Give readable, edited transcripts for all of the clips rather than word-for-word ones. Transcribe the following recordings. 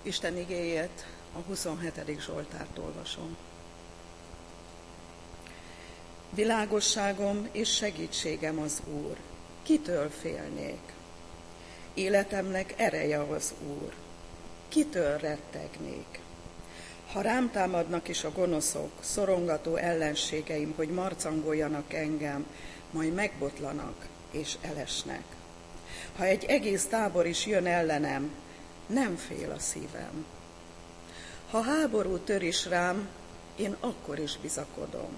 Isten igéjét a 27. Zsoltárt olvasom. Világosságom és segítségem az Úr, kitől félnék? Életemnek ereje az Úr, kitől rettegnék? Ha rám támadnak is a gonoszok, szorongató ellenségeim, hogy marcangoljanak engem, majd megbotlanak és elesnek. Ha egy egész tábor is jön ellenem, nem fél a szívem. Ha háború tör is rám, én akkor is bizakodom.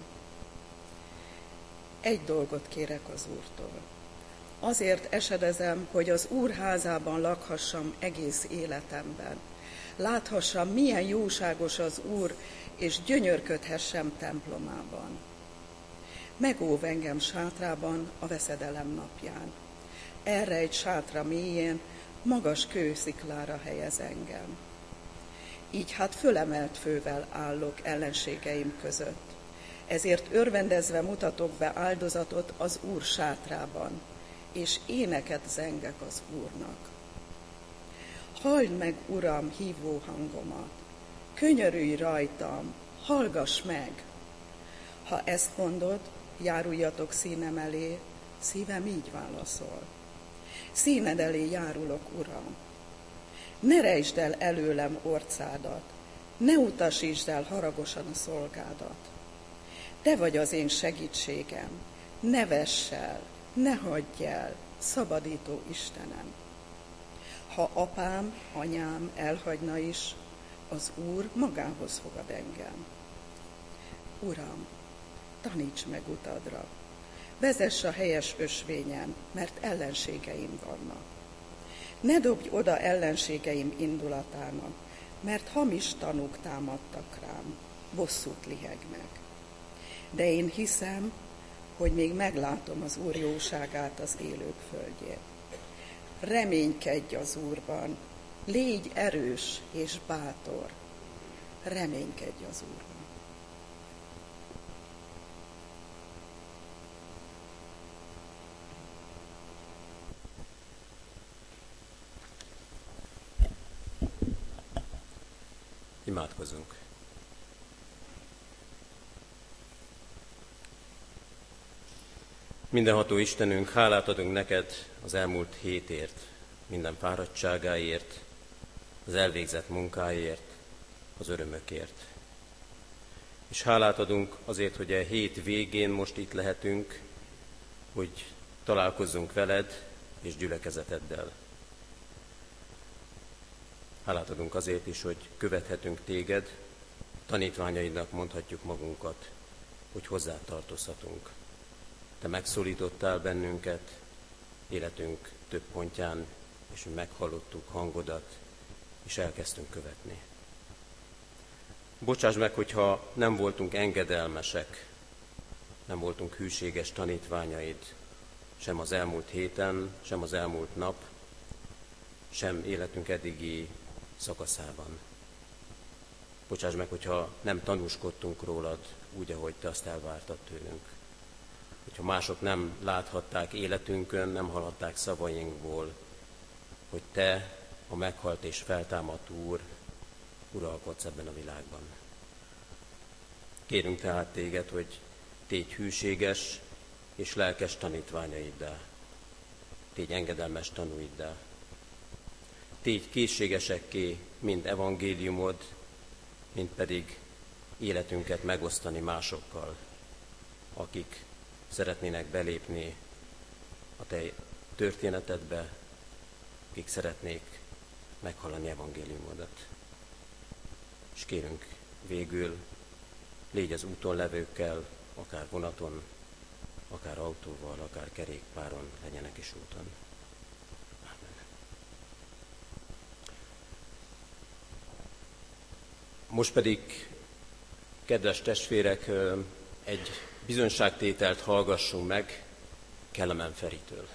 Egy dolgot kérek az Úrtól. Azért esedezem, hogy az Úr házában lakhassam egész életemben. Láthassam, milyen jóságos az Úr, és gyönyörködhessem templomában. Megóv engem sátrában a veszedelem napján. Erre egy sátra mélyén, magas kősziklára helyez engem. Így hát fölemelt fővel állok ellenségeim között. Ezért örvendezve mutatok be áldozatot az Úr sátrában, és éneket zengek az Úrnak. Halld meg, Uram, hívó hangomat, könyörülj rajtam, hallgass meg! Ha ezt mondod, járuljatok színem elé, szívem így válaszol. Színed elé járulok, Uram. Ne rejtsd el előlem orcádat, ne utasítsd el haragosan a szolgádat. Te vagy az én segítségem, ne vess el, ne hagyj el, szabadító Istenem. Ha apám, anyám elhagyna is, az Úr magához fogad engem. Uram, taníts meg utadra, vezess a helyes ösvényen, mert ellenségeim vannak. Ne dobj oda ellenségeim indulatának, mert hamis tanúk támadtak rám, bosszút lihegnek. De én hiszem, hogy még meglátom az Úr jóságát az élők földjén. Reménykedj az Úrban, légy erős és bátor, reménykedj az Úrban. Imádkozzunk. Mindenható Istenünk, hálát adunk neked az elmúlt hétért, minden fáradtságáért, az elvégzett munkáért, az örömökért. És hálát adunk azért, hogy a hét végén most itt lehetünk, hogy találkozzunk veled és gyülekezeteddel. Hálát adunk azért is, hogy követhetünk téged, tanítványaidnak mondhatjuk magunkat, hogy hozzá tartozhatunk. Te megszólítottál bennünket életünk több pontján, és meghallottuk hangodat, és elkezdtünk követni. Bocsáss meg, hogyha nem voltunk engedelmesek, nem voltunk hűséges tanítványaid, sem az elmúlt héten, sem az elmúlt nap, sem életünk eddigi szakaszában. Bocsáss meg, hogyha nem tanúskodtunk rólad úgy, ahogy te azt elvártad tőlünk. Hogyha mások nem láthatták életünkön, nem hallhatták szavainkból, hogy te, a meghalt és feltámadt Úr, uralkodsz ebben a világban. Kérünk tehát téged, hogy tégy hűséges és lelkes tanítványaiddá, tégy engedelmes tanúiddá, tégy készségesekké mind evangéliumod, mind pedig életünket megosztani másokkal, akik szeretnének belépni a te történetedbe, akik szeretnék meghallani evangéliumodat. És kérünk végül, légy az úton levőkkel, akár vonaton, akár autóval, akár kerékpáron, legyenek is úton. Amen. Most pedig, kedves testvérek, egy bizonyságtételt hallgassunk meg Kelemen Feritől.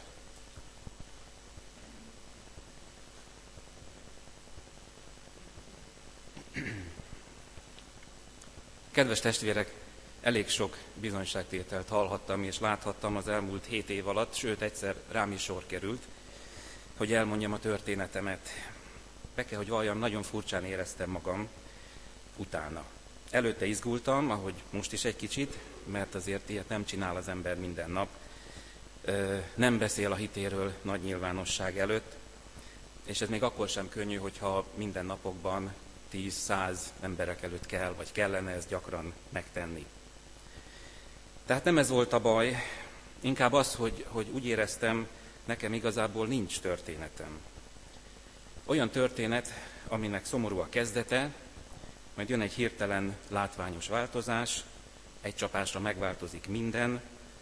Kedves testvérek, elég sok bizonyságtételt hallhattam és láthattam az elmúlt 7 év alatt, sőt egyszer rám is sor került, hogy elmondjam a történetemet. be kell, hogy valljam, nagyon furcsán éreztem magam utána. Előtte izgultam, ahogy most is egy kicsit, mert azért ilyet nem csinál az ember minden nap. Nem beszél a hitéről nagy nyilvánosság előtt, és ez még akkor sem könnyű, hogyha minden napokban 10-100 emberek előtt kell, vagy kellene ezt gyakran megtenni. Tehát nem ez volt a baj, inkább az, hogy úgy éreztem, nekem igazából nincs történetem. Olyan történet, aminek szomorú a kezdete, majd jön egy hirtelen látványos változás, egy csapásra megváltozik minden,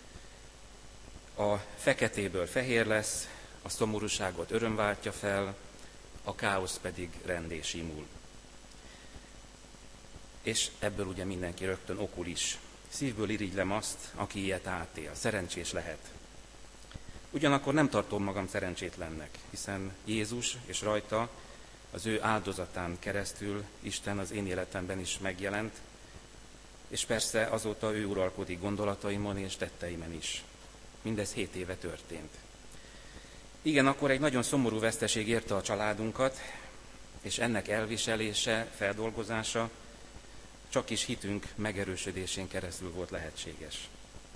a feketéből fehér lesz, a szomorúságot öröm váltja fel, a káosz pedig renddé simul. És ebből ugye mindenki rögtön okul is. Szívből irigylem azt, aki ilyet átél, szerencsés lehet. Ugyanakkor nem tartom magam szerencsétlennek, hiszen Jézus és rajta az ő áldozatán keresztül Isten az én életemben is megjelent, és persze azóta ő uralkodik gondolataimon és tetteimen is. Mindez 7 éve történt. Igen, akkor egy nagyon szomorú veszteség érte a családunkat, és ennek elviselése, feldolgozása csak is hitünk megerősödésén keresztül volt lehetséges.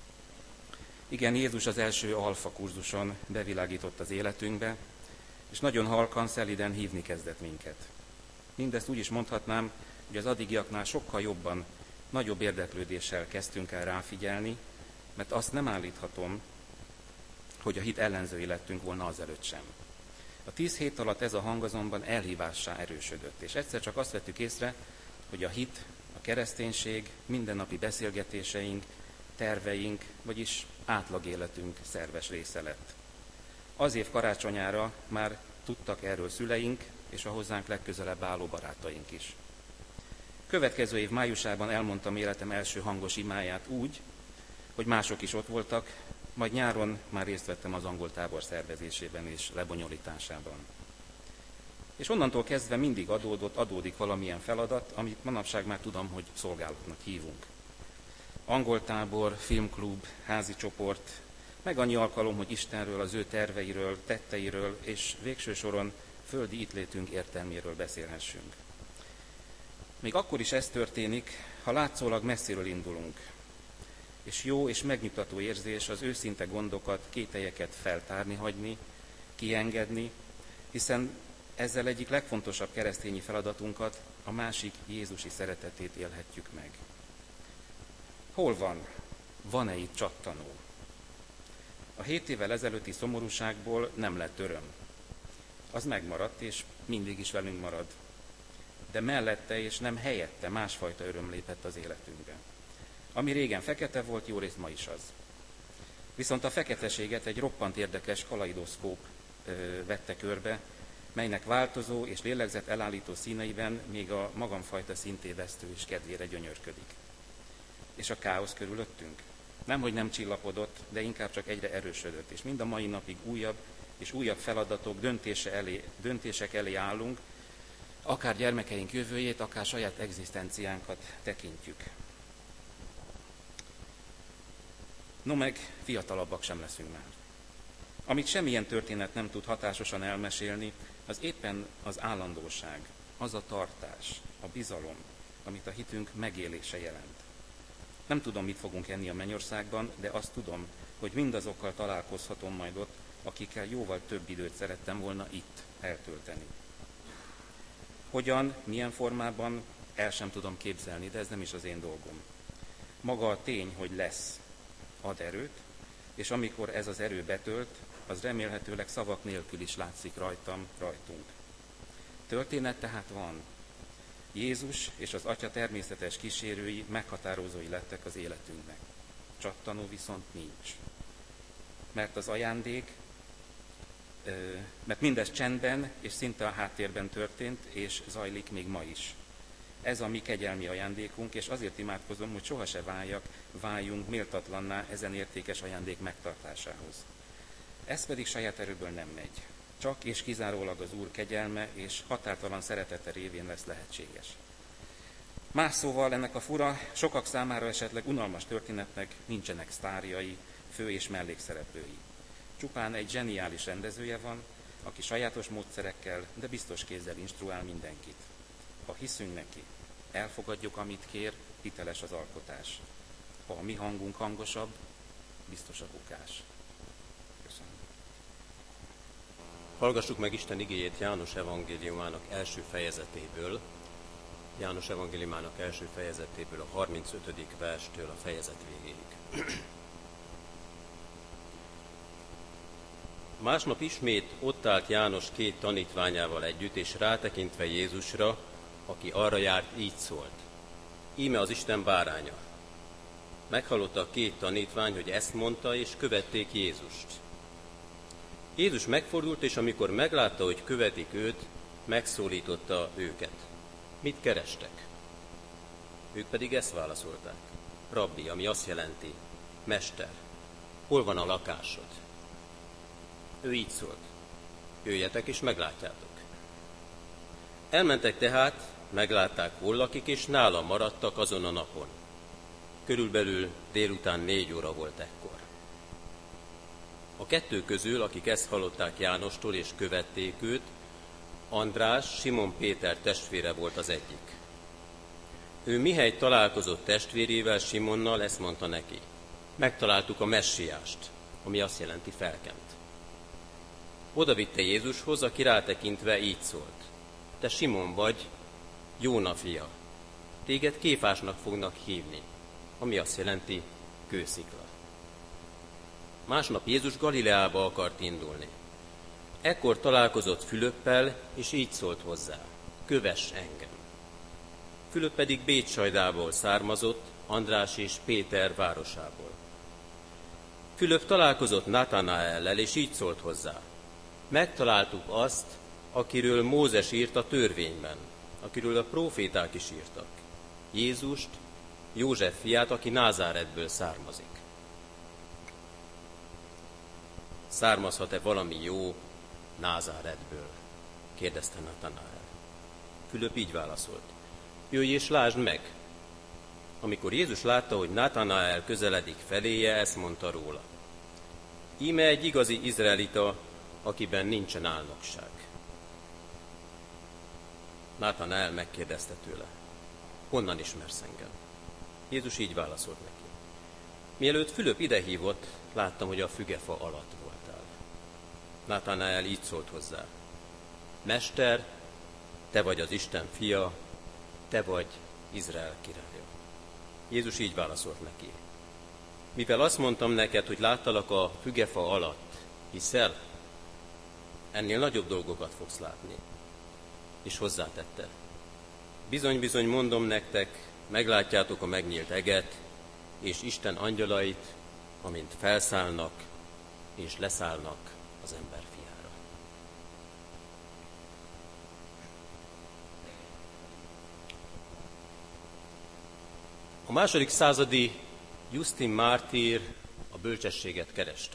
Igen, Jézus az első alfa kurzuson bevilágított az életünkbe, és nagyon halkan, szeliden hívni kezdett minket. Mindezt úgy is mondhatnám, hogy az addigiaknál sokkal jobban, nagyobb érdeklődéssel kezdtünk el ráfigyelni, mert azt nem állíthatom, hogy a hit ellenzői lettünk volna azelőtt sem. A 10 hét alatt ez a hang azonban elhívássá erősödött, és egyszer csak azt vettük észre, hogy a hit, a kereszténység, mindennapi beszélgetéseink, terveink, vagyis átlagéletünk szerves része lett. Az év karácsonyára már tudtak erről szüleink, és a hozzánk legközelebb álló barátaink is. Következő év májusában elmondtam életem első hangos imáját úgy, hogy mások is ott voltak, majd nyáron már részt vettem az angol tábor szervezésében és lebonyolításában. És onnantól kezdve mindig adódik valamilyen feladat, amit manapság már tudom, hogy szolgálatnak hívunk. Angol tábor, filmklub, házi csoport, meg annyi alkalom, hogy Istenről, az ő terveiről, tetteiről és végső soron földi ittlétünk értelméről beszélhessünk. Még akkor is ez történik, ha látszólag messziről indulunk, és jó és megnyugtató érzés az őszinte gondokat, kételyeket feltárni hagyni, kiengedni, hiszen ezzel egyik legfontosabb keresztényi feladatunkat, a másik Jézusi szeretetét élhetjük meg. Hol van? Van-e itt csattanó? A 7 évvel ezelőtti szomorúságból nem lett öröm. Az megmaradt, és mindig is velünk marad. De mellette és nem helyette másfajta öröm lépett az életünkbe. Ami régen fekete volt, jó részt ma is az. Viszont a feketeséget egy roppant érdekes kaleidoszkóp vette körbe, melynek változó és lélegzet elállító színeiben még a magamfajta szintévesztő is kedvére gyönyörködik. És a káosz körülöttünk? Nemhogy nem csillapodott, de inkább csak egyre erősödött, és mind a mai napig újabb és újabb feladatok, döntések elé állunk, akár gyermekeink jövőjét, akár saját egzisztenciánkat tekintjük. No meg fiatalabbak sem leszünk már. Amit semmilyen történet nem tud hatásosan elmesélni, az éppen az állandóság, az a tartás, a bizalom, amit a hitünk megélése jelent. Nem tudom, mit fogunk enni a mennyországban, de azt tudom, hogy mindazokkal találkozhatom majd ott, akikkel jóval több időt szerettem volna itt eltölteni. Hogyan, milyen formában, el sem tudom képzelni, de ez nem is az én dolgom. Maga a tény, hogy lesz, ad erőt, és amikor ez az erő betölt, az remélhetőleg szavak nélkül is látszik rajtunk. Történet tehát van. Jézus és az Atya természetes kísérői, meghatározói lettek az életünknek. Csattanó viszont nincs. Mert az ajándék, mert mindez csendben és szinte a háttérben történt, és zajlik még ma is. Ez a mi kegyelmi ajándékunk, és azért imádkozom, hogy sohasem váljunk méltatlanná ezen értékes ajándék megtartásához. Ez pedig saját erőből nem megy. Csak és kizárólag az Úr kegyelme és határtalan szeretete révén lesz lehetséges. Más szóval ennek a fura, sokak számára esetleg unalmas történetnek nincsenek sztárjai, fő- és mellékszereplői. Csupán egy zseniális rendezője van, aki sajátos módszerekkel, de biztos kézzel instruál mindenkit. Ha hiszünk neki, elfogadjuk, amit kér, hiteles az alkotás. Ha a mi hangunk hangosabb, biztos a bukás. Köszönöm. Hallgassuk meg Isten igéjét János evangéliumának első fejezetéből. János evangéliumának első fejezetéből a 35. verstől a fejezet végéig. Másnap ismét ott állt János két tanítványával együtt, és rátekintve Jézusra, aki arra járt, így szólt: Íme az Isten báránya. Meghallotta a két tanítvány, hogy ezt mondta, és követték Jézust. Jézus megfordult, és amikor meglátta, hogy követik őt, megszólította őket. Mit kerestek? Ők pedig ezt válaszolták: Rabbi, ami azt jelenti, Mester, hol van a lakásod? Ő így szólt: Jöjjetek és meglátjátok. Elmentek tehát, meglátták, hol lakik, és nála maradtak azon a napon. Körülbelül délután 4 óra volt ekkor. A kettő közül, akik ezt hallották Jánostól és követték őt, András, Simon Péter testvére volt az egyik. Ő mihelyt találkozott testvérével, Simonnal, ezt mondta neki: Megtaláltuk a messiást, ami azt jelenti felkent. Oda vitte Jézushoz, aki rátekintve így szólt: Te Simon vagy, Jóna fia, téged Kéfásnak fognak hívni, ami azt jelenti kőszikla. Másnap Jézus Galileába akart indulni. Ekkor találkozott Fülöppel, és így szólt hozzá: Kövess engem. Fülöp pedig Bétsajdából származott, András és Péter városából. Fülöp találkozott Natanaellel, és így szólt hozzá: Megtaláltuk azt, akiről Mózes írt a törvényben, akiről a próféták is írtak, Jézust, József fiát, aki Názáretből származik. Származhat-e valami jó Názáretből? Kérdezte Natanael. Fülöp így válaszolt: Jöjj és lásd meg! Amikor Jézus látta, hogy Natanael közeledik feléje, ezt mondta róla: Íme egy igazi izraelita, akiben nincsen álnokság. Natanael megkérdezte tőle: Honnan ismersz engem? Jézus így válaszolt neki: Mielőtt Fülöp idehívott, láttam, hogy a fügefa alatt voltál. Natanael így szólt hozzá: Mester, te vagy az Isten fia, te vagy Izrael királya. Jézus így válaszolt neki: Mivel azt mondtam neked, hogy láttalak a fügefa alatt, hiszel? Ennél nagyobb dolgokat fogsz látni. És hozzátette: Bizony-bizony mondom nektek, meglátjátok a megnyílt eget, és Isten angyalait, amint felszállnak és leszállnak az ember fiára. A második századi Justin mártír a bölcsességet kereste.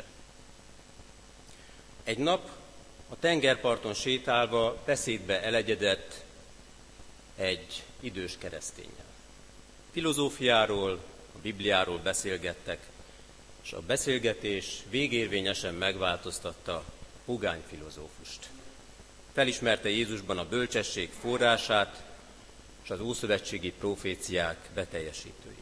Egy nap a tengerparton sétálva beszédbe elegyedett egy idős kereszténnyel. Filozófiáról, a Bibliáról beszélgettek, és a beszélgetés végérvényesen megváltoztatta pogány filozófust. Felismerte Jézusban a bölcsesség forrását és az ószövetségi proféciák beteljesítőjét.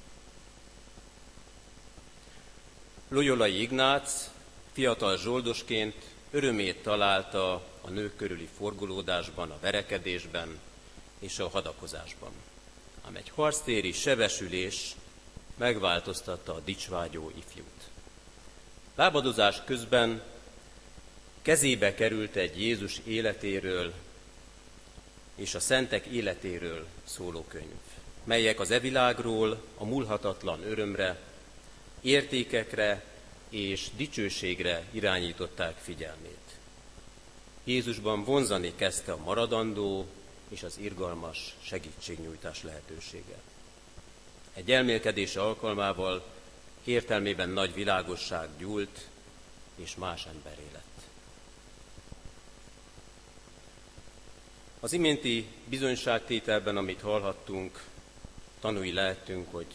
Loyolai Ignác fiatal zsoldosként örömét találta a nők körüli forgolódásban, a verekedésben és a hadakozásban. Ám egy harctéri sebesülés megváltoztatta a dicsvágyó ifjút. Lábadozás közben kezébe került egy Jézus életéről és a szentek életéről szóló könyv, melyek az evilágról a múlhatatlan örömre, értékekre és dicsőségre irányították figyelmét. Jézusban vonzani kezdte a maradandó és az irgalmas segítségnyújtás lehetősége. Egy elmélkedés alkalmával értelmében nagy világosság gyúlt, és más emberé lett. Az iménti bizonyságtételben, amit hallhattunk, tanúi lehetünk, hogy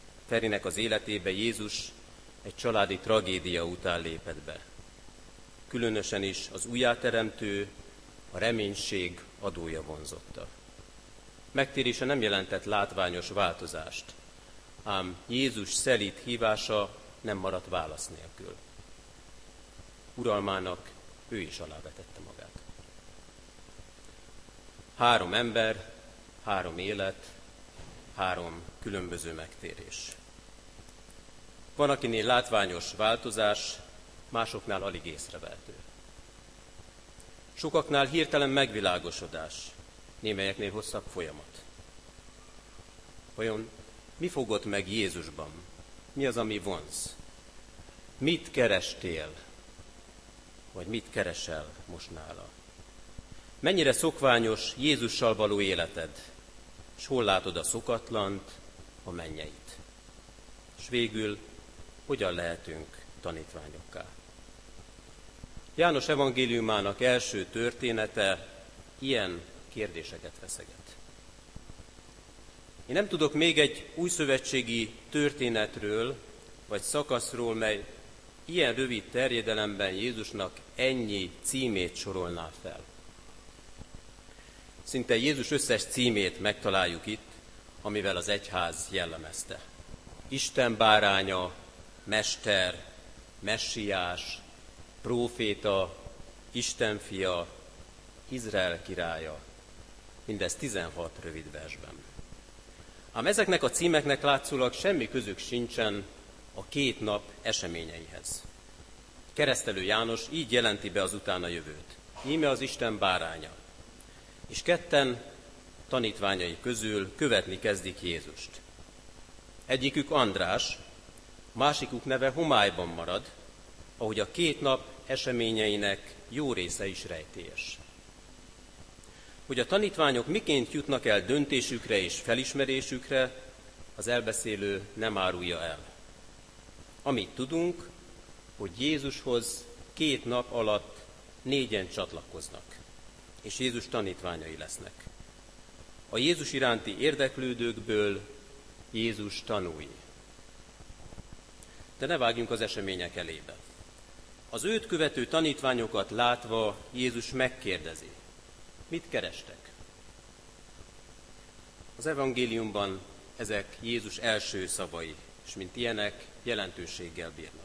Ferinek az életébe Jézus egy családi tragédia után lépett be. különösen is az újjáteremtő, a reménység adója vonzotta. Megtérése nem jelentett látványos változást, ám Jézus szelíd hívása nem maradt válasz nélkül. Uralmának ő is alávetette magát. 3 ember, 3 élet, 3 különböző megtérés. Van, akinél látványos változás, másoknál alig észrevehető. Sokaknál hirtelen megvilágosodás, némelyeknél hosszabb folyamat. Vajon mi fogott meg Jézusban? Mi az, ami vonz? Mit kerestél? Vagy mit keresel most nála? Mennyire szokványos Jézussal való életed? És hol látod a szokatlant, a mennyeit? És végül, hogyan lehetünk tanítványokká? János evangéliumának első története ilyen kérdéseket feszeget. Én nem tudok még egy újszövetségi történetről, vagy szakaszról, mely ilyen rövid terjedelemben Jézusnak ennyi címét sorolná fel. Szinte Jézus összes címét megtaláljuk itt, amivel az egyház jellemezte. Isten báránya, mester, messiás, próféta, Isten fia, Izrael királya. Mindez 16 rövid versben. Ám ezeknek a címeknek látszólag semmi közük sincsen a 2 nap eseményeihez. Keresztelő János így jelenti be az utána jövőt. Íme az Isten báránya. És 2 tanítványai közül követni kezdik Jézust. Egyikük András, másikuk neve homályban marad, ahogy a 2 nap eseményeinek jó része is rejtélyes. Hogy a tanítványok miként jutnak el döntésükre és felismerésükre, az elbeszélő nem árulja el. Amit tudunk, hogy Jézushoz 2 nap alatt 4-en csatlakoznak, és Jézus tanítványai lesznek. A Jézus iránti érdeklődőkből Jézus tanúi. De ne vágjunk az események elébe. Az őt követő tanítványokat látva Jézus megkérdezi, mit kerestek? Az evangéliumban ezek Jézus első szavai, és mint ilyenek jelentőséggel bírnak.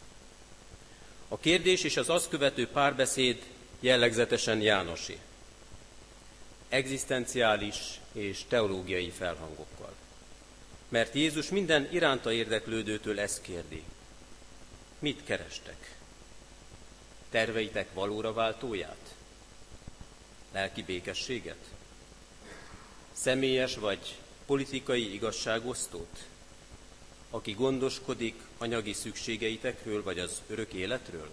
A kérdés és az azt követő párbeszéd jellegzetesen Jánosi. Egzisztenciális és teológiai felhangokkal. Mert Jézus minden iránta érdeklődőtől ezt kérdi. Mit kerestek? Terveitek valóra váltóját? Lelki békességet? Személyes vagy politikai igazságosztót? Aki gondoskodik anyagi szükségeitekről vagy az örök életről?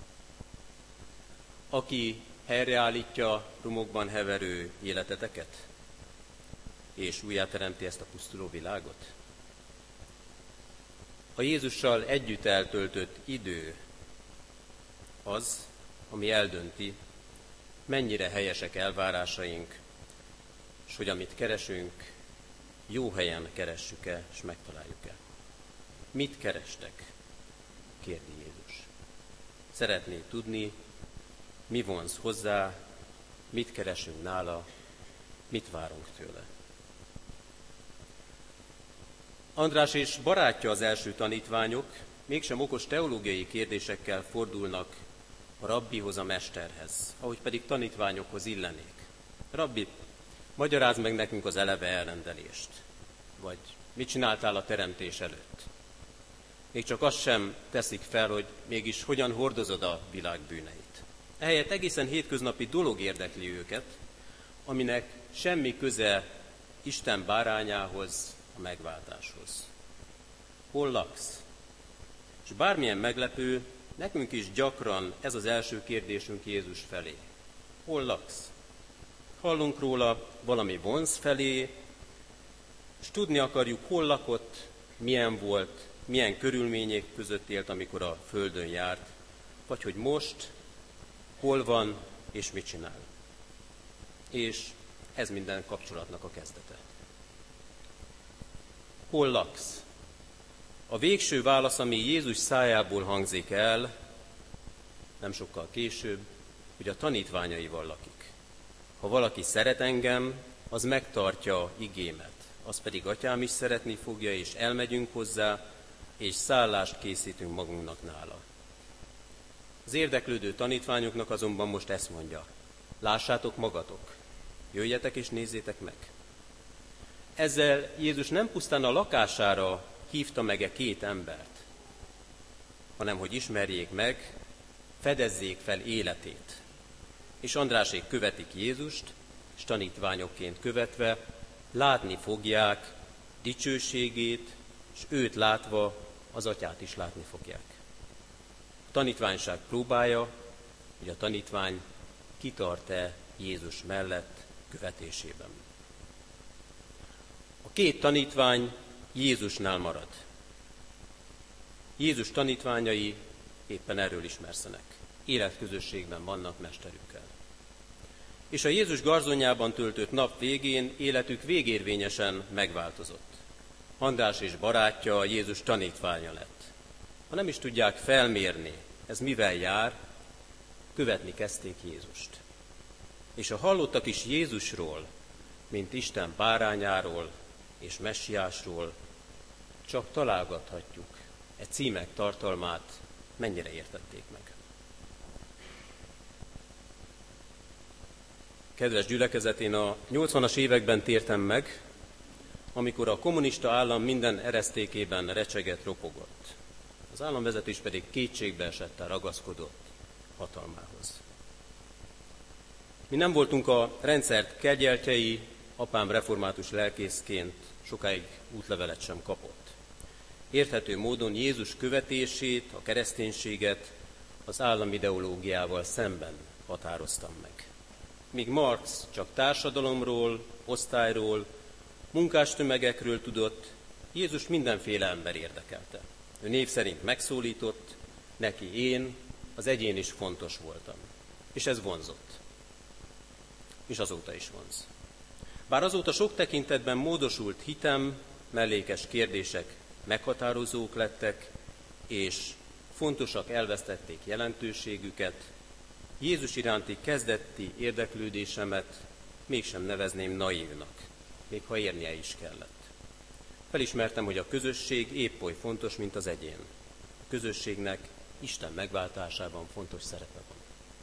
Aki helyreállítja romokban heverő életeteket? És újjáteremti ezt a pusztuló világot? A Jézussal együtt eltöltött idő az, ami eldönti, mennyire helyesek elvárásaink, és hogy amit keresünk, jó helyen keressük-e, és megtaláljuk-e. Mit kerestek? Kérdi Jézus. Szeretné tudni, mi vonz hozzá, mit keresünk nála, mit várunk tőle. András és barátja az első tanítványok mégsem okos teológiai kérdésekkel fordulnak a rabbihoz, a mesterhez, ahogy pedig tanítványokhoz illenék. Rabbi, magyarázd meg nekünk az eleve elrendelést, vagy mit csináltál a teremtés előtt. Még csak azt sem teszik fel, hogy mégis hogyan hordozod a világ bűneit. Ehelyett egészen hétköznapi dolog érdekli őket, aminek semmi köze Isten bárányához, a megváltáshoz. Hol laksz? És bármilyen meglepő, nekünk is gyakran ez az első kérdésünk Jézus felé. Hol laksz? Hallunk róla, valami vonz felé, és tudni akarjuk, hol lakott, milyen volt, milyen körülmények között élt, amikor a földön járt, vagy hogy most, hol van, és mit csinál. És ez minden kapcsolatnak a kezdete. Hol laksz? A végső válasz, ami Jézus szájából hangzik el, nem sokkal később, hogy a tanítványaival lakik. Ha valaki szeret engem, az megtartja igémet, az pedig atyám is szeretni fogja, és elmegyünk hozzá, és szállást készítünk magunknak nála. Az érdeklődő tanítványoknak azonban most ezt mondja: lássátok magatok, jöjjetek és nézzétek meg. Ezzel Jézus nem pusztán a lakására hívta meg két embert, hanem hogy ismerjék meg, fedezzék fel életét. És Andrásék követik Jézust, és tanítványokként követve látni fogják dicsőségét, és őt látva az atyát is látni fogják. A tanítványság próbája, hogy a tanítvány kitart-e Jézus mellett követésében. A két tanítvány Jézusnál marad. Jézus tanítványai éppen erről ismerszenek. Életközösségben vannak mesterükkel. És a Jézus garzonjában töltött nap végén életük végérvényesen megváltozott. András és barátja Jézus tanítványa lett. Ha nem is tudják felmérni, ez mivel jár, követni kezdték Jézust. És a hallottak is Jézusról, mint Isten bárányáról és messiásról, csak találgathatjuk e címek tartalmát, mennyire értették meg. Kedves gyülekezet, én a 80-as években tértem meg, amikor a kommunista állam minden eresztékében recsegett, ropogott. Az államvezetés pedig kétségbe esetten ragaszkodott hatalmához. Mi nem voltunk a rendszert kegyeltjei, apám református lelkészként sokáig útlevelet sem kapott. Érthető módon Jézus követését, a kereszténységet az államideológiával szemben határoztam meg. Míg Marx csak társadalomról, osztályról, munkástömegekről tudott, Jézus mindenféle ember érdekelte. Ő név szerint megszólított, neki én, az egyén is fontos voltam. És ez vonzott. És azóta is vonz. Bár azóta sok tekintetben módosult hitem, mellékes kérdések meghatározók lettek, és fontosak elvesztették jelentőségüket, Jézus iránti kezdeti érdeklődésemet mégsem nevezném naívnak, még ha érnie is kellett. Felismertem, hogy a közösség épp oly fontos, mint az egyén. A közösségnek Isten megváltásában fontos szerepe van.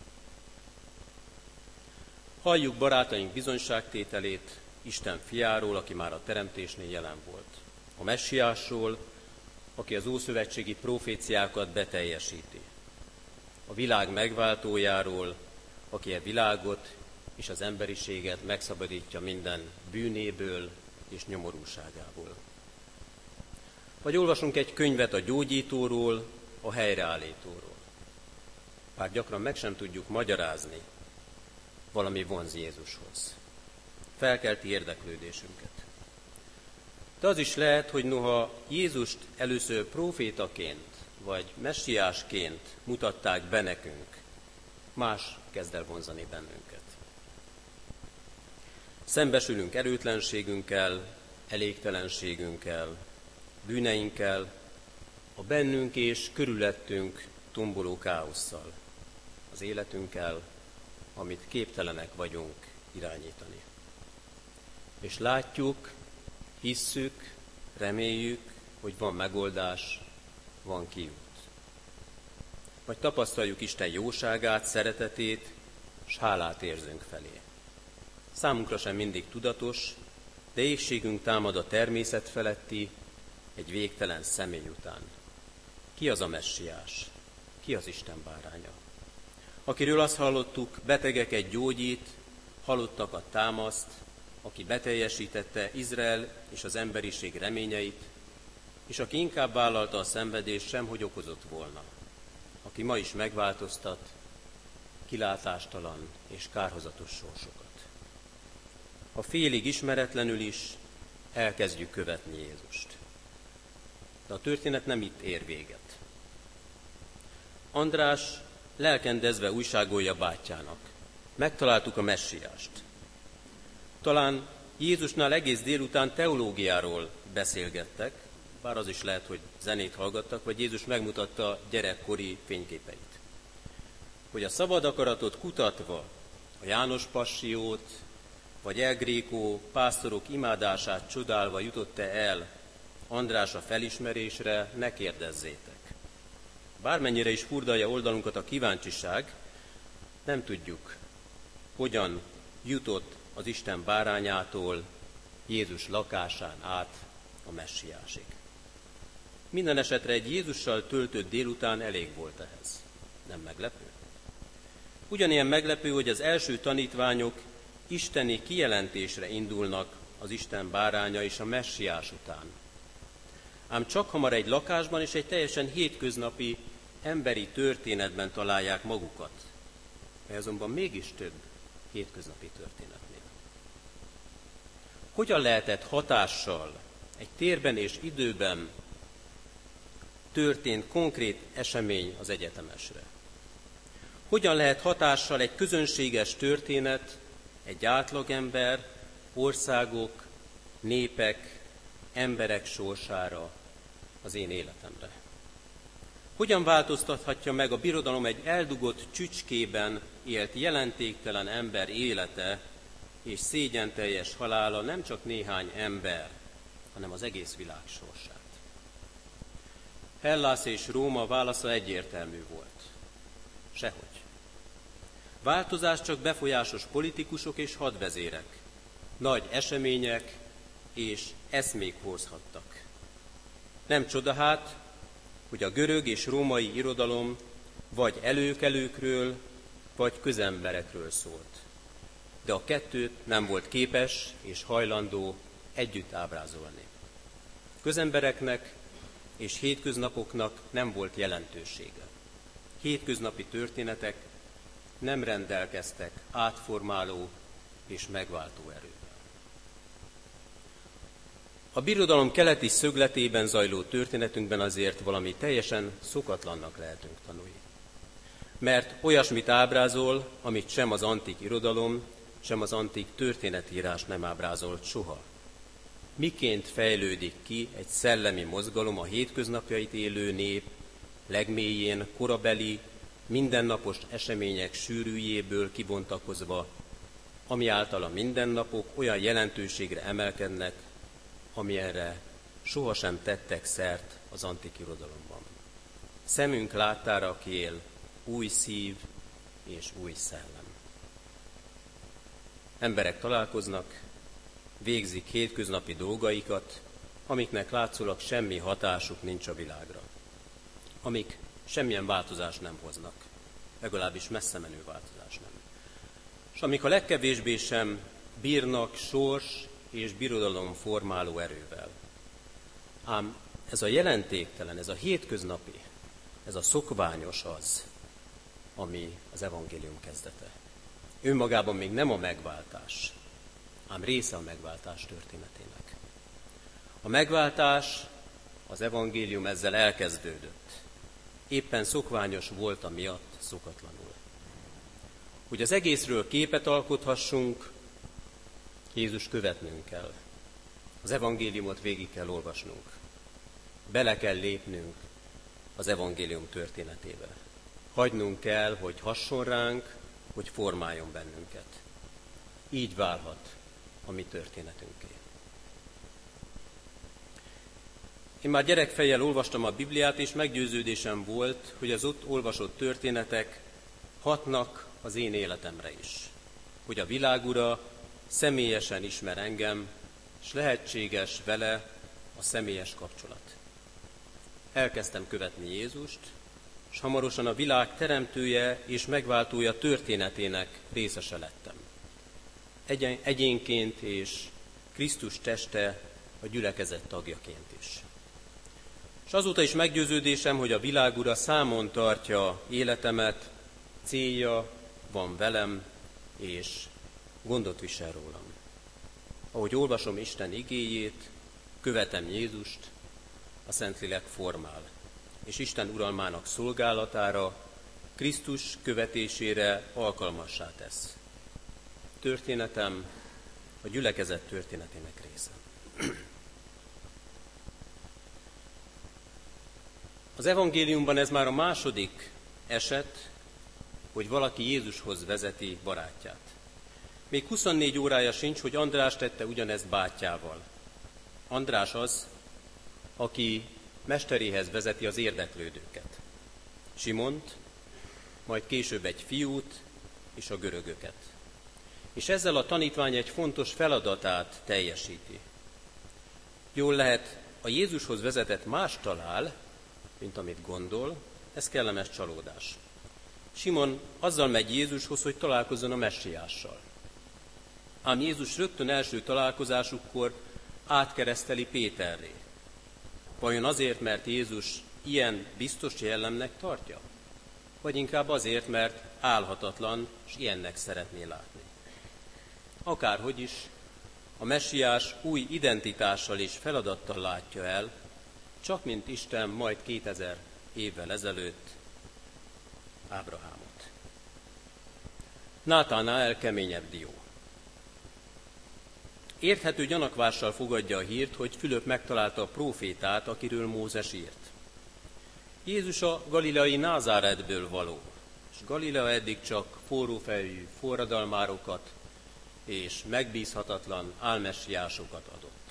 Halljuk barátaink bizonyságtételét Isten fiáról, aki már a teremtésnél jelen volt. A messiásról, aki az ószövetségi proféciákat beteljesíti. A világ megváltójáról, aki a világot és az emberiséget megszabadítja minden bűnéből és nyomorúságából. Vagy olvasunk egy könyvet a gyógyítóról, a helyreállítóról. Bár gyakran meg sem tudjuk magyarázni, valami vonz Jézushoz. Felkelti érdeklődésünket. De az is lehet, hogy noha Jézust először prófétaként vagy messiásként mutatták be nekünk, más kezd el vonzani bennünket. Szembesülünk erőtlenségünkkel, elégtelenségünkkel, bűneinkkel, a bennünk és körülöttünk tomboló káosszal, az életünkkel, amit képtelenek vagyunk irányítani. És látjuk, hisszük, reméljük, hogy van megoldás, van kiút. Vagy tapasztaljuk Isten jóságát, szeretetét, s hálát érzünk felé. Számunkra sem mindig tudatos, de éhségünk támad a természet feletti, egy végtelen személy után. Ki az a messiás? Ki az Isten báránya? Akiről azt hallottuk, betegeket gyógyít, halottakat támaszt, aki beteljesítette Izrael és az emberiség reményeit, és aki inkább vállalta a szenvedést sem, hogy okozott volna. Aki ma is megváltoztat kilátástalan és kárhozatos sorsokat. Ha félig ismeretlenül is elkezdjük követni Jézust. De a történet nem itt ér véget. András lelkendezve újságolja bátyjának. Megtaláltuk a messiást. Talán Jézusnál egész délután teológiáról beszélgettek, bár az is lehet, hogy zenét hallgattak, vagy Jézus megmutatta gyerekkori fényképeit. hogy a szabad akaratot kutatva a János Passiót, vagy El Greco pásztorok imádását csodálva jutott-e el András a felismerésre, ne kérdezzétek. Bármennyire is furdalja oldalunkat a kíváncsiság, nem tudjuk, hogyan jutott az Isten bárányától Jézus lakásán át a messiásig. Minden esetre egy Jézussal töltött délután elég volt ehhez. Nem meglepő? Ugyanilyen meglepő, hogy az első tanítványok isteni kijelentésre indulnak az Isten báránya és a messiás után. Ám csak hamar egy lakásban és egy teljesen hétköznapi emberi történetben találják magukat, mely azonban mégis több hétköznapi történetnél. Hogyan lehetett hatással egy térben és időben történt konkrét esemény az egyetemesre? Hogyan lehet hatással egy közönséges történet, egy átlagember, országok, népek, emberek sorsára, az én életemre? Hogyan változtathatja meg a birodalom egy eldugott csücskében élt jelentéktelen ember élete és szégyenteljes halála nem csak néhány ember, hanem az egész világ sorsát? Hellász és Róma válasza egyértelmű volt. Sehogy. Változás csak befolyásos politikusok és hadvezérek, nagy események és eszmék hozhattak. Nem csoda hát, hogy a görög és római irodalom vagy előkelőkről, vagy közemberekről szólt. De a kettőt nem volt képes és hajlandó együtt ábrázolni. Közembereknek és hétköznapoknak nem volt jelentősége. Hétköznapi történetek nem rendelkeztek átformáló és megváltó erővel. A birodalom keleti szögletében zajló történetünkben azért valami teljesen szokatlannak lehetünk tanulni. Mert olyasmit ábrázol, amit sem az antik irodalom, sem az antik történetírás nem ábrázolt soha. Miként fejlődik ki egy szellemi mozgalom a hétköznapjait élő nép legmélyén korabeli, mindennapos események sűrűjéből kibontakozva, ami által a mindennapok olyan jelentőségre emelkednek, amilyenre sohasem tettek szert az antik irodalomban. Szemünk láttára kél új szív és új szellem. Emberek találkoznak, végzik hétköznapi dolgaikat, amiknek látszólag semmi hatásuk nincs a világra, amik semmilyen változást nem hoznak, legalábbis messze menő változás nem. És amik a legkevésbé sem bírnak sors és birodalom formáló erővel. Ám ez a jelentéktelen, ez a hétköznapi, ez a szokványos az, ami az evangélium kezdete. Önmagában még nem a megváltás, ám része a megváltás történetének. A megváltás, az evangélium ezzel elkezdődött. Éppen szokványos volt amiatt szokatlanul. Hogy az egészről képet alkothassunk, Jézus követnünk kell. Az evangéliumot végig kell olvasnunk. Bele kell lépnünk az evangélium történetébe. Hagynunk kell, hogy hasson ránk, hogy formáljon bennünket. Így válhat a mi történetünké. Én már gyerekfejjel olvastam a Bibliát, és meggyőződésem volt, hogy az ott olvasott történetek hatnak az én életemre is. Hogy a világura személyesen ismer engem, és lehetséges vele a személyes kapcsolat. Elkezdtem követni Jézust, és hamarosan a világ teremtője és megváltója történetének részese lettem. Egyénként és Krisztus teste a gyülekezet tagjaként is. És azóta is meggyőződésem, hogy a világura számon tartja életemet, célja van velem, és gondot visel rólam. Ahogy olvasom Isten igéjét, követem Jézust, a Szentlélek formál, és Isten uralmának szolgálatára, Krisztus követésére alkalmassá tesz. Történetem a gyülekezet történetének része. Az evangéliumban ez már a második eset, hogy valaki Jézushoz vezeti barátját. Még 24 órája sincs, hogy András tette ugyanezt bátyjával. András az, aki mesteréhez vezeti az érdeklődőket. Simont, majd később egy fiút és a görögöket. És ezzel a tanítvány egy fontos feladatát teljesíti. Jól lehet, a Jézushoz vezetett más talál, mint amit gondol, ez kellemes csalódás. Simon azzal megy Jézushoz, hogy találkozzon a messiással. Ám Jézus rögtön első találkozásukkor átkereszteli Péterré. Vajon azért, mert Jézus ilyen biztos jellemnek tartja? Vagy inkább azért, mert álhatatlan, és ilyennek szeretné látni? Akárhogy is, a messiás új identitással és feladattal látja el, csak mint Isten majd 2000 évvel ezelőtt Ábrahámot. Nátánael keményebb dió. Érthető gyanakvással fogadja a hírt, hogy Fülöp megtalálta a prófétát, akiről Mózes írt. Jézus a galileai Názáretből való, és Galilea eddig csak forrófejű forradalmárokat és megbízhatatlan álmessiásokat adott.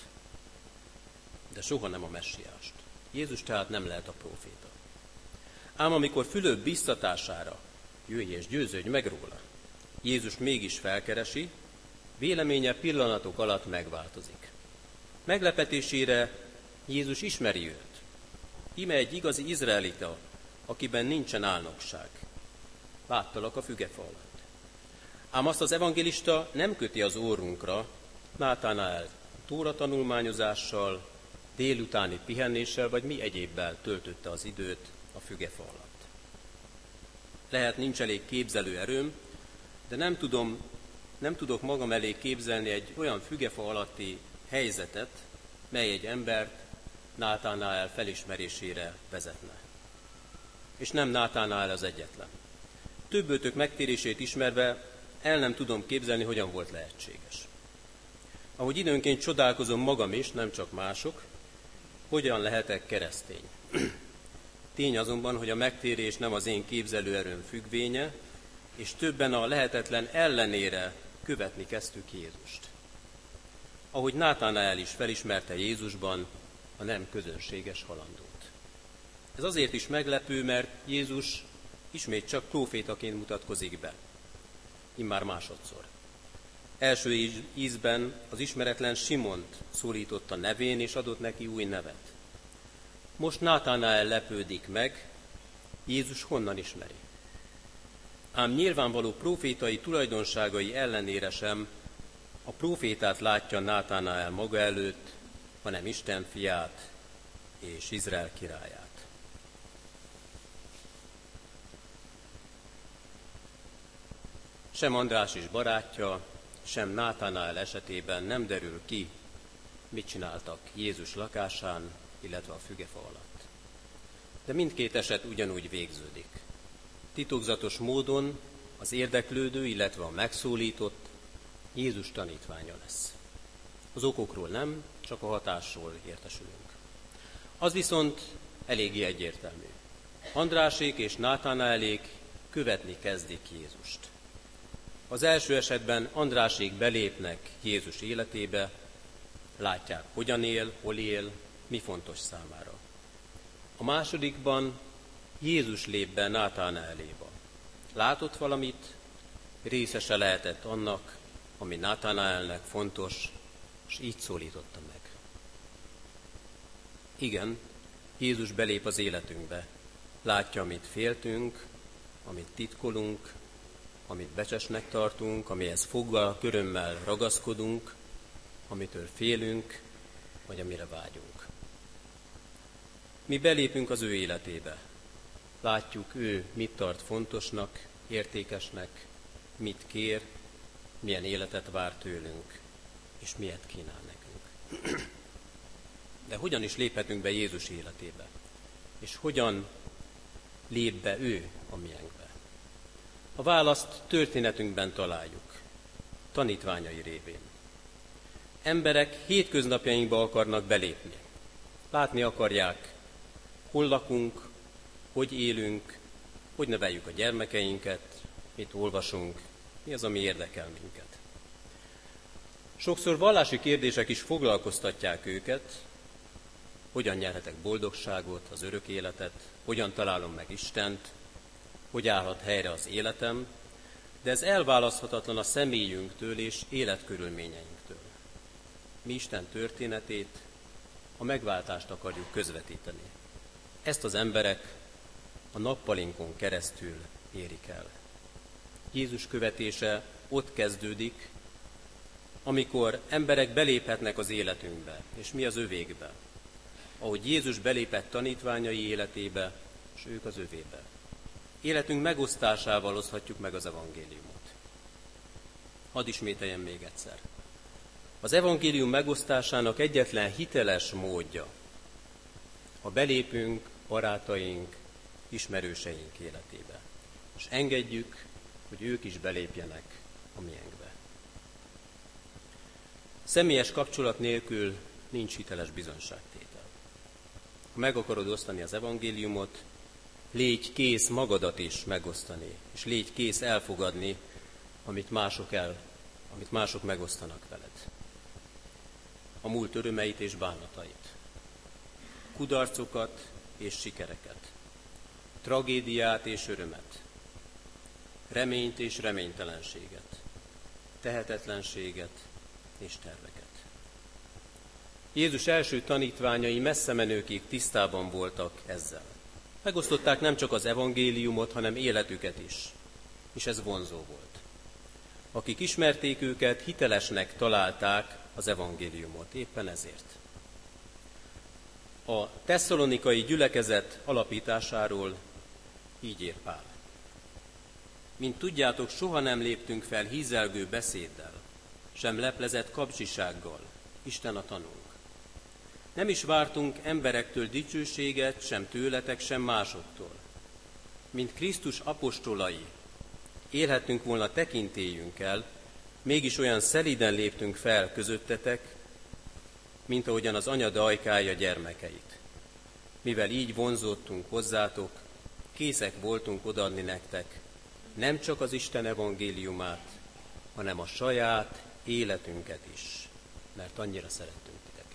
De soha nem a messiást. Jézus tehát nem lehet a próféta. Ám amikor Fülöp biztatására jöjj és győződj meg róla, Jézus mégis felkeresi, véleménye pillanatok alatt megváltozik. Meglepetésére Jézus ismeri őt. Íme egy igazi izraelita, akiben nincsen álnokság. Láttalak a fügefa alatt. Ám azt az evangélista nem köti az orrunkra, Nátánael tóra tanulmányozással, délutáni pihenéssel, vagy mi egyébbel töltötte az időt a fügefa alatt. Lehet, nincs elég képzelő erőm, de nem tudok magam elé képzelni egy olyan fügefa alatti helyzetet, mely egy embert Nátánael felismerésére vezetne. És nem Nátánael az egyetlen. Többőtök megtérését ismerve el nem tudom képzelni, hogyan volt lehetséges. Ahogy időnként csodálkozom magam is, nem csak mások, hogyan lehetek keresztény. Tény azonban, hogy a megtérés nem az én képzelőerőm függvénye, és többen a lehetetlen ellenére követni kezdtük Jézust. Ahogy Nátánael is felismerte Jézusban a nem közönséges halandót. Ez azért is meglepő, mert Jézus ismét csak prófétaként mutatkozik be. Immár másodszor. Első ízben az ismeretlen Simont szólította nevén, és adott neki új nevet. Most Nátánael lepődik meg, Jézus honnan ismeri. Ám nyilvánvaló prófétai tulajdonságai ellenére sem a prófétát látja Nátánael maga előtt, hanem Isten fiát és Izrael királyát. Sem András és barátja, sem Nátánael esetében nem derül ki, mit csináltak Jézus lakásán, illetve a fügefa alatt. De mindkét eset ugyanúgy végződik. Titokzatos módon az érdeklődő, illetve a megszólított Jézus tanítványa lesz. Az okokról nem, csak a hatásról értesülünk. Az viszont eléggé egyértelmű. Andrásék és Nátánaelék követni kezdik Jézust. Az első esetben Andrásék belépnek Jézus életébe, látják, hogyan él, hol él, mi fontos számára. A másodikban Jézus lép be Nátánaeléba. Látott valamit, részese lehetett annak, ami Nátánaelnek fontos, és így szólította meg. Igen, Jézus belép az életünkbe. Látja, amit féltünk, amit titkolunk, amit becsesnek tartunk, amihez fogva körömmel ragaszkodunk, amitől félünk, vagy amire vágyunk. Mi belépünk az ő életébe. Látjuk, ő mit tart fontosnak, értékesnek, mit kér, milyen életet vár tőlünk, és miért kínál nekünk. De hogyan is léphetünk be Jézus életébe? És hogyan lép be ő a miénkbe? A választ történetünkben találjuk, tanítványai révén. Emberek hétköznapjainkba akarnak belépni. Látni akarják, hol lakunk, hogy élünk, hogy neveljük a gyermekeinket, mit olvasunk, mi az, ami érdekel minket. Sokszor vallási kérdések is foglalkoztatják őket, hogyan nyerhetek boldogságot, az örök életet, hogyan találom meg Istent, hogy állhat helyre az életem, de ez elválaszthatatlan a személyünktől és életkörülményeinktől. Mi Isten történetét, a megváltást akarjuk közvetíteni. Ezt az emberek a nappalinkon keresztül érik el. Jézus követése ott kezdődik, amikor emberek beléphetnek az életünkbe, és mi az övékbe. Ahogy Jézus belépett tanítványai életébe, és ők az övébe. Életünk megosztásával oszthatjuk meg az evangéliumot. Hadd ismételjem még egyszer. Az evangélium megosztásának egyetlen hiteles módja, ha belépünk barátaink, ismerőseink életébe, és engedjük, hogy ők is belépjenek a miénkbe. Személyes kapcsolat nélkül nincs hiteles bizonyságtétel. Ha meg akarod osztani az evangéliumot, légy kész magadat is megosztani, és légy kész elfogadni, amit mások megosztanak veled. A múlt örömeit és bánatait, kudarcokat és sikereket, tragédiát és örömet, reményt és reménytelenséget, tehetetlenséget és terveket. Jézus első tanítványai messze menőkig tisztában voltak ezzel. Megosztották nem csak az evangéliumot, hanem életüket is, és ez vonzó volt. Akik ismerték őket, hitelesnek találták az evangéliumot, éppen ezért. A tesszalonikai gyülekezet alapításáról így ír Pál. Mint tudjátok, soha nem léptünk fel hízelgő beszéddel, sem leplezett kapzsisággal, Isten a tanunk. Nem is vártunk emberektől dicsőséget, sem tőletek, sem másoktól. Mint Krisztus apostolai, élhettünk volna tekintélyünkkel, mégis olyan szelíden léptünk fel közöttetek, mint ahogyan az anya dajkálja gyermekeit. Mivel így vonzódtunk hozzátok, készek voltunk odaadni nektek nem csak az Isten evangéliumát, hanem a saját életünket is, mert annyira szerettünk titeket.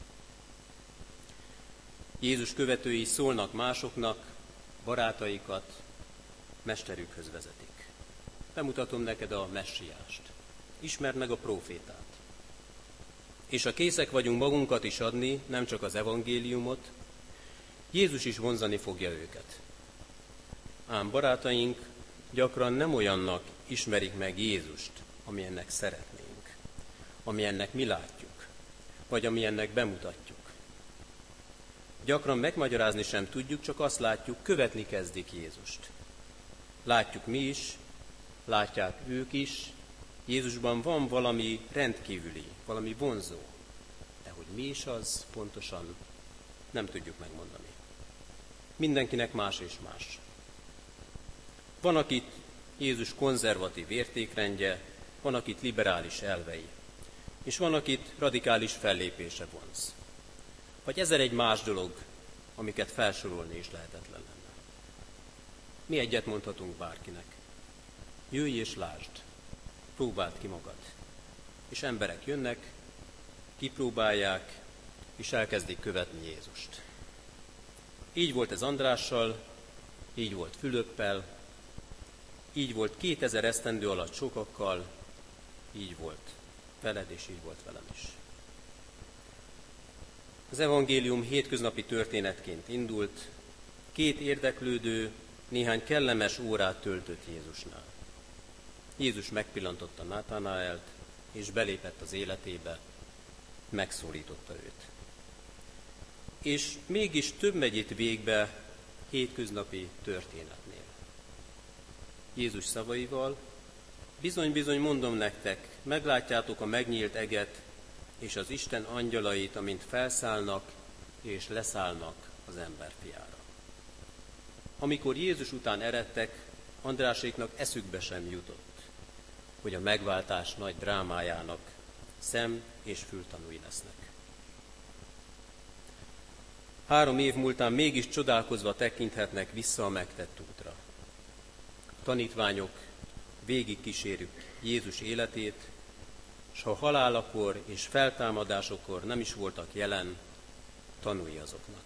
Jézus követői szólnak másoknak, barátaikat mesterükhöz vezetik. Bemutatom neked a messiást. Ismerd meg a prófétát. És ha készek vagyunk magunkat is adni, nem csak az evangéliumot, Jézus is vonzani fogja őket. Ám barátaink gyakran nem olyannak ismerik meg Jézust, amilyennek szeretnénk, amilyennek mi látjuk, vagy amilyennek bemutatjuk. Gyakran megmagyarázni sem tudjuk, csak azt látjuk, követni kezdik Jézust. Látjuk mi is, látják ők is, Jézusban van valami rendkívüli, valami vonzó, de hogy mi is az pontosan, nem tudjuk megmondani. Mindenkinek más és más. Van, akit Jézus konzervatív értékrendje, van, akit liberális elvei, és van, akit radikális fellépése vonz. Vagy ezer egy más dolog, amiket felsorolni is lehetetlen lenne. Mi egyet mondhatunk bárkinek. Jöjj és lásd, próbáld ki magad. És emberek jönnek, kipróbálják, és elkezdik követni Jézust. Így volt ez Andrással, így volt Fülöppel, így volt 2000 esztendő alatt sokakkal, így volt veled, és így volt velem is. Az evangélium hétköznapi történetként indult, 2 érdeklődő néhány kellemes órát töltött Jézusnál. Jézus megpillantotta Nátánaelt, és belépett az életébe, megszólította őt. És mégis több megy itt végbe hétköznapi történetnél. Jézus szavaival, bizony-bizony mondom nektek, meglátjátok a megnyílt eget, és az Isten angyalait, amint felszállnak és leszállnak az emberfiára. Amikor Jézus után eredtek, Andráséknak eszükbe sem jutott, hogy a megváltás nagy drámájának szem- és fültanúi lesznek. 3 év múltán mégis csodálkozva tekinthetnek vissza a megtett útra. A tanítványok végig kísérjük Jézus életét, s ha halálakor és feltámadásokor nem is voltak jelen, tanulj azoknak.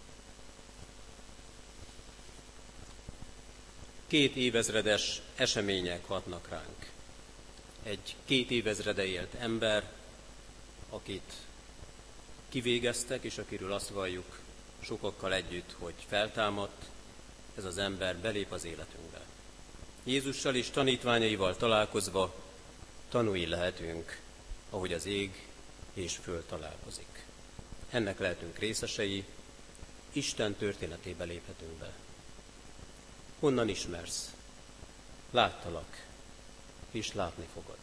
2 évezredes események hatnak ránk. Egy 2 évezrede élt ember, akit kivégeztek, és akiről azt valljuk sokakkal együtt, hogy feltámadt, ez az ember belép az életünkbe. Jézussal és tanítványaival találkozva tanúi lehetünk, ahogy az ég és föld találkozik. Ennek lehetünk részesei, Isten történetébe léphetünk be. Honnan ismersz? Láttalak, és látni fogod.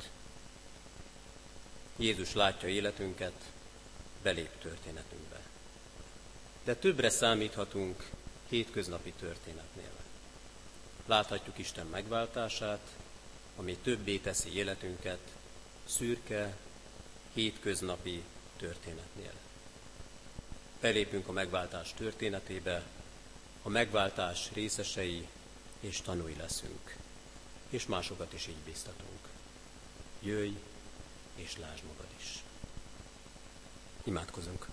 Jézus látja életünket, belép történetünkbe. De többre számíthatunk hétköznapi történetnél. Láthatjuk Isten megváltását, ami többé teszi életünket szürke, hétköznapi történetnél. Belépünk a megváltás történetébe, a megváltás részesei és tanúi leszünk, és másokat is így bíztatunk. Jöjj és lásd magad is. Imádkozunk.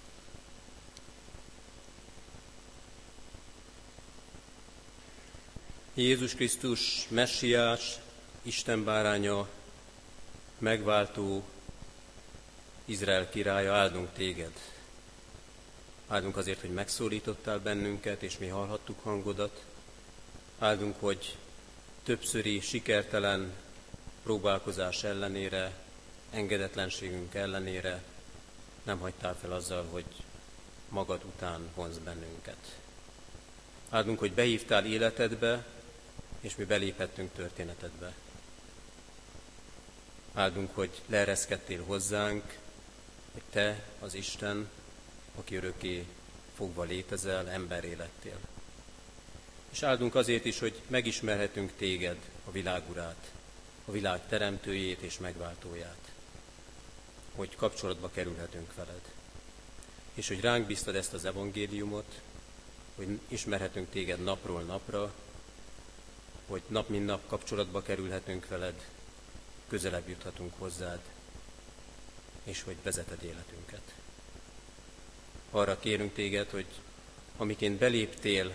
Jézus Krisztus, Messiás, Isten báránya, megváltó, Izrael királya, áldunk téged. Áldunk azért, hogy megszólítottál bennünket, és mi hallhattuk hangodat. Áldunk, hogy többszöri sikertelen próbálkozás ellenére, engedetlenségünk ellenére nem hagytál fel azzal, hogy magad után vonz bennünket. Áldunk, hogy behívtál életedbe, és mi beléphettünk történetedbe. Áldunk, hogy leereszkedtél hozzánk, hogy te, az Isten, aki örökké fogva létezel, emberré lettél. És áldunk azért is, hogy megismerhetünk téged, a világ urát, a világ teremtőjét és megváltóját, hogy kapcsolatba kerülhetünk veled. És hogy ránk bíztad ezt az evangéliumot, hogy ismerhetünk téged napról napra, hogy nap mint nap kapcsolatba kerülhetünk veled, közelebb juthatunk hozzád, és hogy vezeted életünket. Arra kérünk téged, hogy amiként beléptél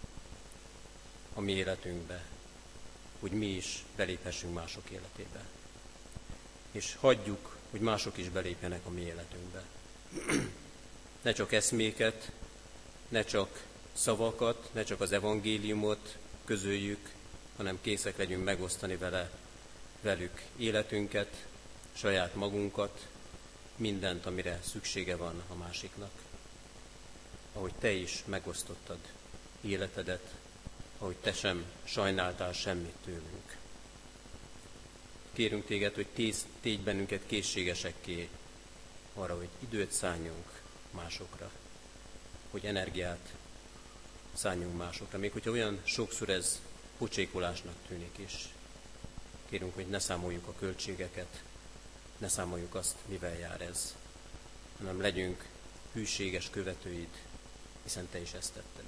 a mi életünkbe, hogy mi is beléphessünk mások életébe. És hagyjuk, hogy mások is belépjenek a mi életünkbe. Ne csak eszméket, ne csak szavakat, ne csak az evangéliumot közöljük, hanem készek legyünk megosztani velük életünket, saját magunkat, mindent, amire szüksége van a másiknak. Ahogy te is megosztottad életedet, ahogy te sem sajnáltál semmit tőlünk. Kérünk téged, hogy tégy bennünket készségesekké arra, hogy időt szálljunk másokra, hogy energiát szálljunk másokra, még hogyha olyan sokszor ez pocsékolásnak tűnik is. Kérünk, hogy ne számoljuk a költségeket, ne számoljuk azt, mivel jár ez, hanem legyünk hűséges követőid, hiszen te is ezt tetted.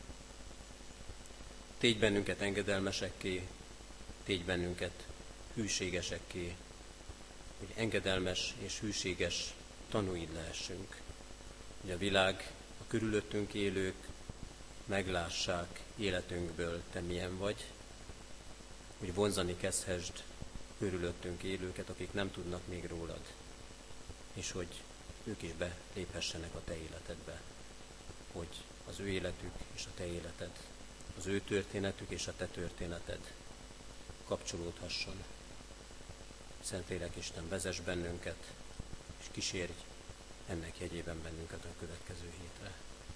Tégy bennünket engedelmesekké, tégy bennünket hűségesekké, hogy engedelmes és hűséges tanúid lehessünk, hogy a világ, a körülöttünk élők meglássák életünkből, te milyen vagy, hogy vonzani kezdhessd körülöttünk élőket, akik nem tudnak még rólad, és hogy ők is beléphessenek a te életedbe, hogy az ő életük és a te életed, az ő történetük és a te történeted kapcsolódhasson. Szentlélek Isten, vezess bennünket, és kísérj ennek jegyében bennünket a következő hétre.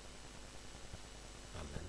Amen.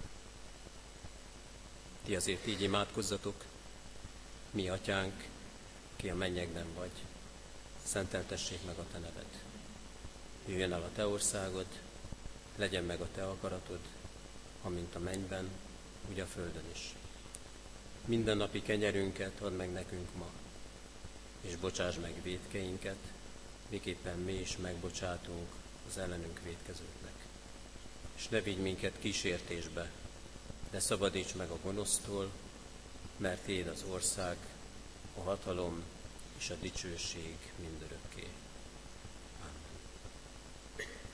Ti azért így imádkozzatok: mi atyánk, ki a mennyekben vagy, szenteltessék meg a te neved. Jöjjön el a te országod, legyen meg a te akaratod, amint a mennyben, úgy a földön is. Mindennapi kenyerünket add meg nekünk ma, és bocsáss meg vétkeinket, miképpen mi is megbocsátunk az ellenünk vétkezőknek. És ne vigy minket kísértésbe, de szabadíts meg a gonosztól, mert tiéd az ország, a hatalom és a dicsőség mindörökké.